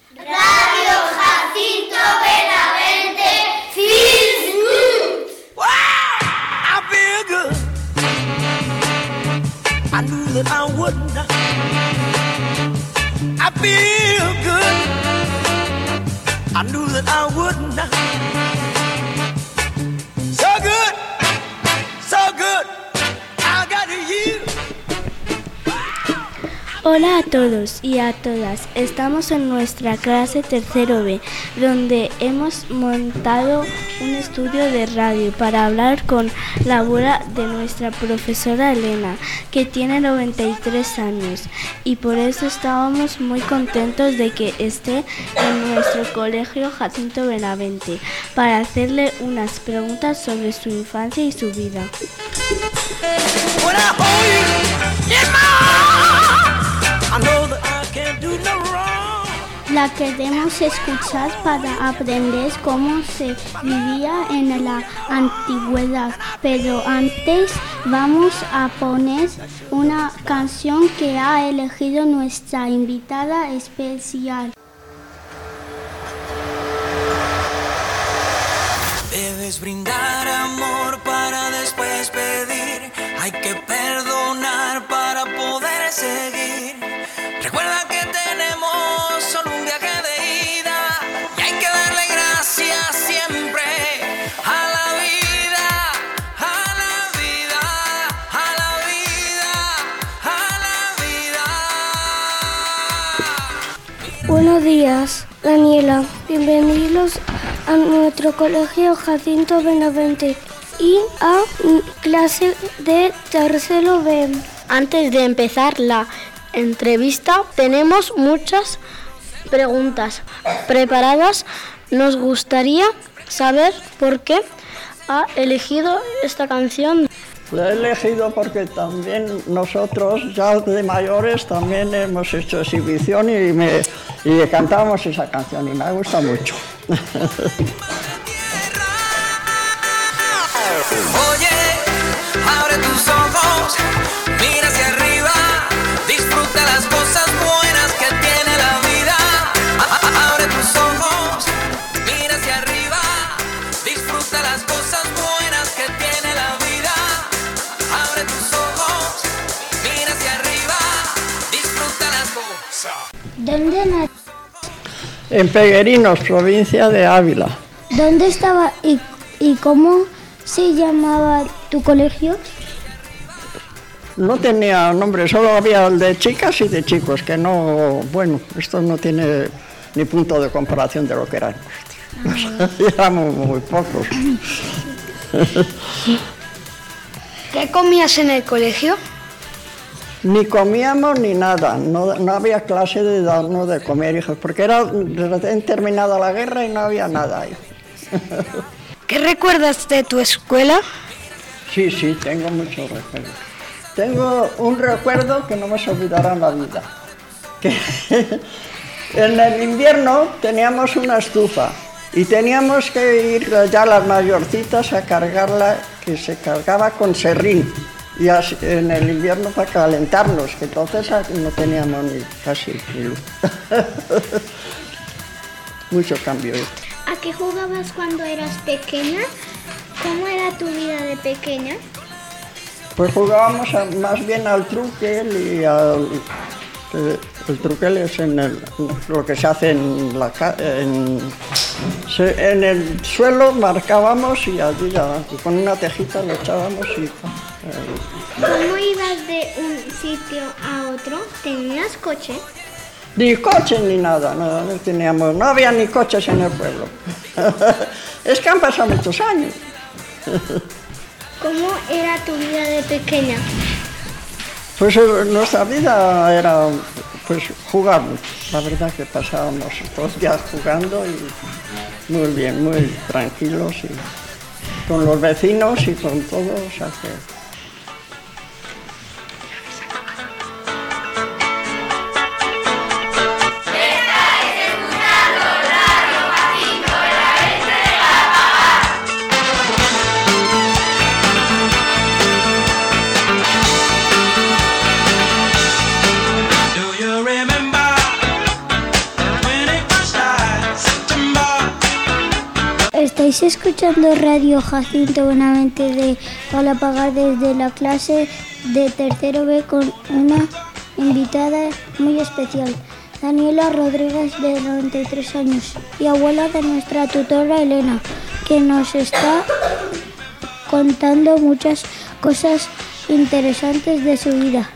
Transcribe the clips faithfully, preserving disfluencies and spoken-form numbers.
Radio Jacinto Benavente feels good. Wow, I feel good. I knew that I wouldn't. I feel good. I knew that I wouldn't. So good, so good. I got you. Hola a todos y a todas, estamos en nuestra clase tercero B, donde hemos montado un estudio de radio para hablar con la abuela de nuestra profesora Elena, que tiene noventa y tres años, y por eso estábamos muy contentos de que esté en nuestro colegio Jacinto Benavente, para hacerle unas preguntas sobre su infancia y su vida. La queremos escuchar para aprender cómo se vivía en la antigüedad, pero antes vamos a poner una canción que ha elegido nuestra invitada especial. Debes brindar amor para después pedir. Hay que perdonar para poder seguir. Recuerda que tenemos solo un viaje de ida y hay que darle gracias siempre a la vida, a la vida, a la vida, a la vida. Buenos días, Daniela. Bienvenidos a nuestro colegio Jacinto Benavente y a clase de tercero B. Antes de empezar la entrevista, tenemos muchas preguntas preparadas. Nos gustaría saber por qué ha elegido esta canción. La he elegido porque también nosotros, ya de mayores, también hemos hecho exhibición y, me, y cantamos esa canción y me gusta mucho. Oye, abre tus ojos, mira hacia arriba, disfruta las cosas buenas que tiene la vida. Abre tus ojos, mira hacia arriba, disfruta las cosas buenas que tiene la vida. Abre tus ojos, mira hacia arriba, disfruta las cosas. ¿Dónde nació? En Peguerinos, provincia de Ávila. ¿Dónde estaba y, y cómo se llamaba tu colegio? No tenía nombre, solo había el de chicas y de chicos, que no, bueno, esto no tiene ni punto de comparación de lo que eran. Ah. Éramos muy pocos. ¿Qué comías en el colegio? Ni comíamos ni nada, no, no había clase de darnos de comer, hijos, porque era recién terminada la guerra y no había nada ahí. ¿Qué recuerdas de tu escuela? Sí, sí, tengo muchos recuerdos. Tengo un recuerdo que no me se olvidará en la vida. Que en el invierno teníamos una estufa y teníamos que ir ya las mayorcitas a cargarla, que se cargaba con serrín. Y así, en el invierno para calentarnos, que entonces no teníamos ni casi ni luz. Mucho cambio. ¿A qué jugabas cuando eras pequeña? ¿Cómo era tu vida de pequeña? Pues jugábamos a, más bien al truquel y al... El truquel es en el, lo que se hace en, la, en, en el suelo, marcábamos y allí ya, y con una tejita lo echábamos y... ¿Cómo ibas de un sitio a otro? ¿Tenías coche? Ni coche ni nada, no, no teníamos, no había ni coches en el pueblo. Es que han pasado muchos años. ¿Cómo era tu vida de pequeña? Pues nuestra vida era pues jugar, la verdad que pasábamos todos los días jugando y muy bien, muy tranquilos y con los vecinos y con todos, o sea que... Do you remember when it was ¿Estáis escuchando Radio Jacinto Buenamente de Paula Pagar desde la clase de tercero B con una invitada muy especial, Daniela Rodríguez, de noventa y tres años, y abuela de nuestra tutora Elena, que nos está contando muchas cosas interesantes de su vida?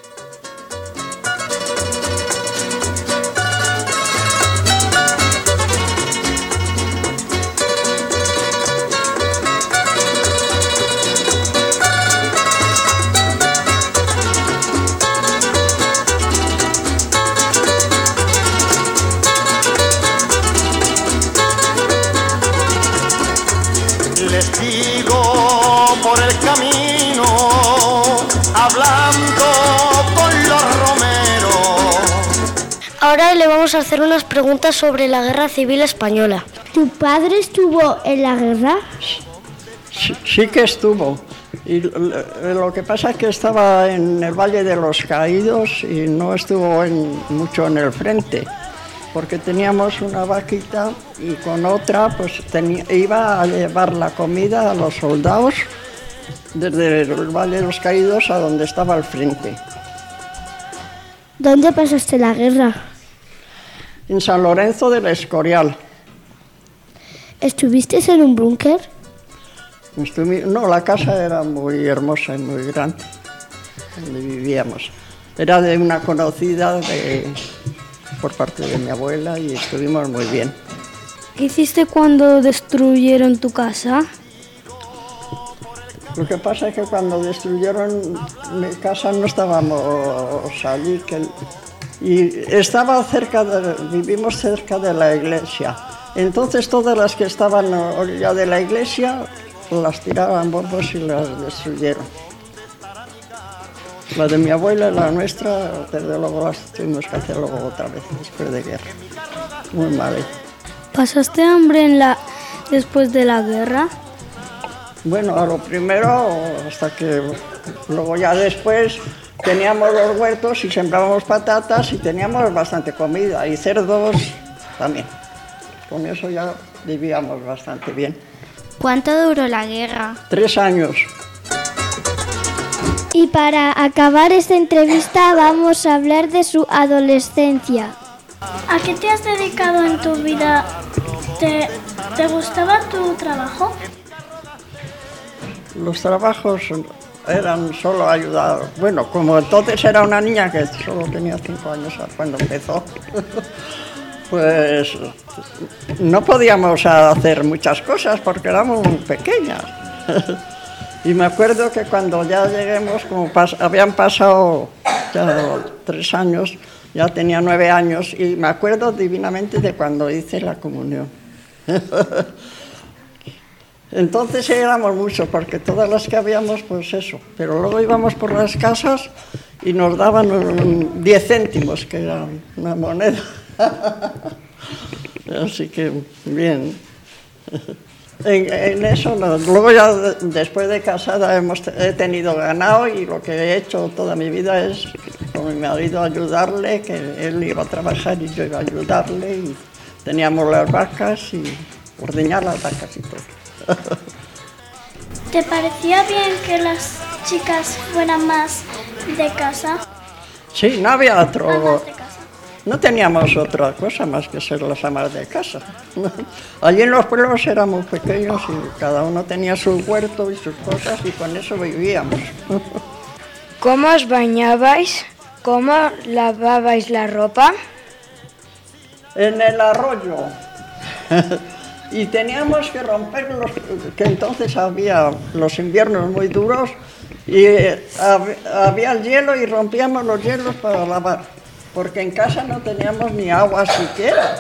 Ahora le vamos a hacer unas preguntas sobre la Guerra Civil Española. ¿Tu padre estuvo en la guerra? Sí, sí que estuvo. Y lo que pasa es que estaba en el Valle de los Caídos y no estuvo en, mucho en el frente, porque teníamos una vaquita y con otra pues tenía, iba a llevar la comida a los soldados desde el Valle de los Caídos a donde estaba el frente. ¿Dónde pasaste la guerra? En San Lorenzo del Escorial. ¿Estuviste en un búnker? Estuvi... No, la casa era muy hermosa y muy grande, donde vivíamos. Era de una conocida de... por parte de mi abuela y estuvimos muy bien. ¿Qué hiciste cuando destruyeron tu casa? Lo que pasa es que cuando destruyeron mi casa no estábamos allí, que... y estaba cerca de... vivimos cerca de la iglesia. Entonces todas las que estaban a la orilla de la iglesia las tiraban bombos y las destruyeron. La de mi abuela y la nuestra, desde luego las tuvimos que hacer luego otra vez, después de guerra. Muy mal. ¿Pasaste hambre en la... después de la guerra? Bueno, a lo primero, hasta que luego ya después teníamos los huertos y sembrábamos patatas y teníamos bastante comida y cerdos también. Con eso ya vivíamos bastante bien. ¿Cuánto duró la guerra? Tres años. Y para acabar esta entrevista vamos a hablar de su adolescencia. ¿A qué te has dedicado en tu vida? ¿Te, te gustaba tu trabajo? Los trabajos eran solo ayudar. Bueno, como entonces era una niña que solo tenía cinco años cuando empezó, pues no podíamos hacer muchas cosas porque éramos muy pequeñas. Y me acuerdo que cuando ya lleguemos, como pas- habían pasado ya tres años, ya tenía nueve años, y me acuerdo divinamente de cuando hice la comunión. Entonces éramos muchos, porque todas las que habíamos, pues eso. Pero luego íbamos por las casas y nos daban un, diez céntimos, que era una moneda. Así que, bien. En, en eso, no. Luego ya después de casada hemos he tenido ganado y lo que he hecho toda mi vida es con mi marido ayudarle, que él iba a trabajar y yo iba a ayudarle, y teníamos las vacas y ordeñar las vacas y todo. ¿Te parecía bien que las chicas fueran más de casa? Sí, no había otro... Amas de casa. No teníamos otra cosa más que ser las amas de casa. Allí en los pueblos éramos pequeños y cada uno tenía su huerto y sus cosas y con eso vivíamos. ¿Cómo os bañabais? ¿Cómo lavabais la ropa? En el arroyo. Y teníamos que romper los... que entonces había los inviernos muy duros y había el hielo y rompíamos los hielos para lavar. Porque en casa no teníamos ni agua siquiera.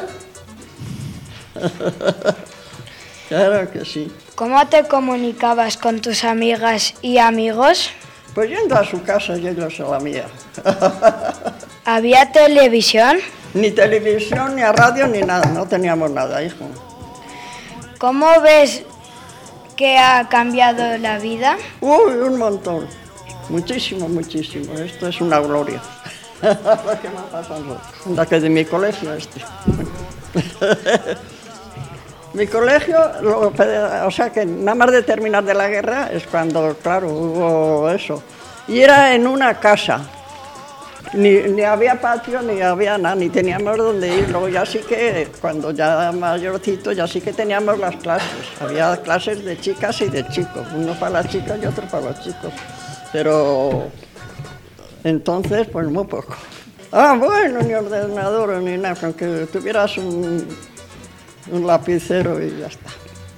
Claro que sí. ¿Cómo te comunicabas con tus amigas y amigos? Pues yendo a su casa y ellos a la mía. ¿Había televisión? Ni televisión, ni a radio, ni nada. No teníamos nada, hijo. ¿Cómo ves que ha cambiado la vida? Uy, un montón. Muchísimo, muchísimo. Esto es una gloria. Lo que me ha pasado. La que de mi colegio este. Mi colegio, lo, o sea que nada más de terminar de la guerra es cuando, claro, hubo eso. Y era en una casa, ni, ni había patio, ni había nada, ni teníamos dónde ir. Luego ya sí que, cuando ya mayorcito, ya sí que teníamos las clases. Había clases de chicas y de chicos, uno para las chicas y otro para los chicos. Pero entonces, pues muy poco. Ah, bueno, ni ordenador ni nada, aunque tuvieras un... un lapicero y ya está.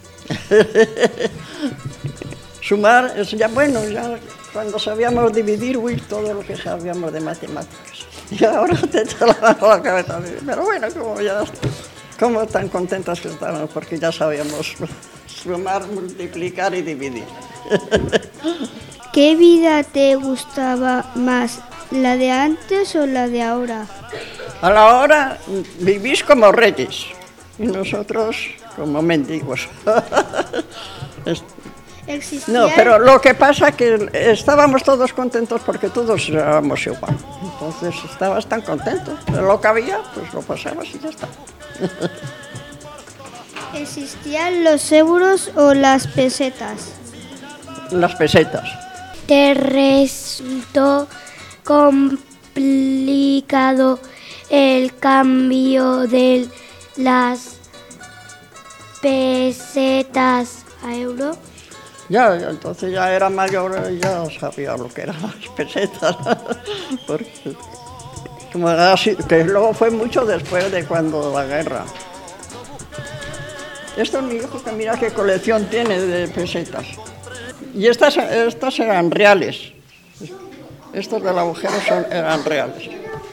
Sumar, es ya bueno, ya cuando sabíamos dividir, uy, todo lo que sabíamos de matemáticas. Y ahora te echa la mano a la cabeza. Pero bueno, como ya, como tan contentas que estábamos, porque ya sabíamos sumar, multiplicar y dividir. ¿Qué vida te gustaba más, la de antes o la de ahora? A la hora vivís como reyes. Y nosotros como mendigos. ¿Existía? No, pero lo que pasa es que estábamos todos contentos porque todos éramos igual. Entonces estabas tan contento. Pero lo que había, pues lo pasabas y ya está. ¿Existían los euros o las pesetas? Las pesetas. ¿Te resultó complicado el cambio de las pesetas a euro? Ya, ya, entonces ya era mayor y ya sabía lo que eran las pesetas. Porque, como era así, que luego fue mucho después de cuando la guerra. Esto es mi hijo, que mira qué colección tiene de pesetas. Y estas, estas eran reales. Estos del agujero son, eran reales.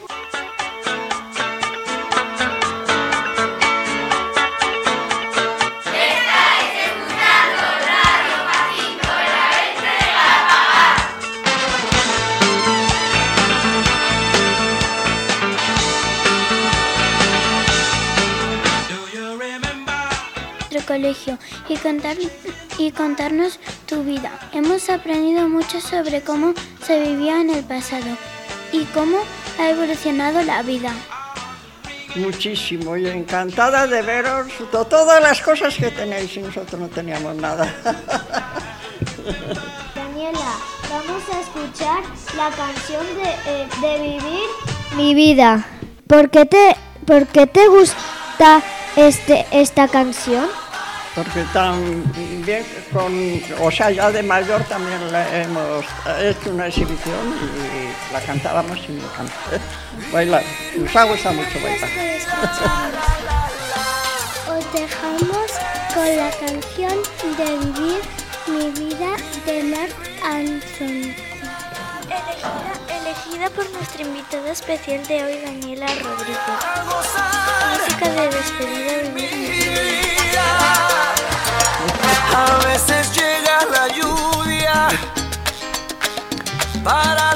Colegio y, contar, y contarnos tu vida. Hemos aprendido mucho sobre cómo se vivía en el pasado y cómo ha evolucionado la vida. Muchísimo, y encantada de veros to- todas las cosas que tenéis y nosotros no teníamos nada. Daniela, vamos a escuchar la canción de, eh, de Vivir Mi vida. ¿Por qué te, por qué te gusta este, esta canción? Porque también, con, o sea, ya de mayor también la hemos hecho una exhibición y la cantábamos y me encanta. Bailar, nos ha gustado mucho bailar. Os dejamos con la canción de Vivir mi vida de Marc Anthony. Elegida, elegida por nuestra invitada especial de hoy, Daniela Rodríguez. Música de despedida, Vivir mi vida. A veces llega la lluvia para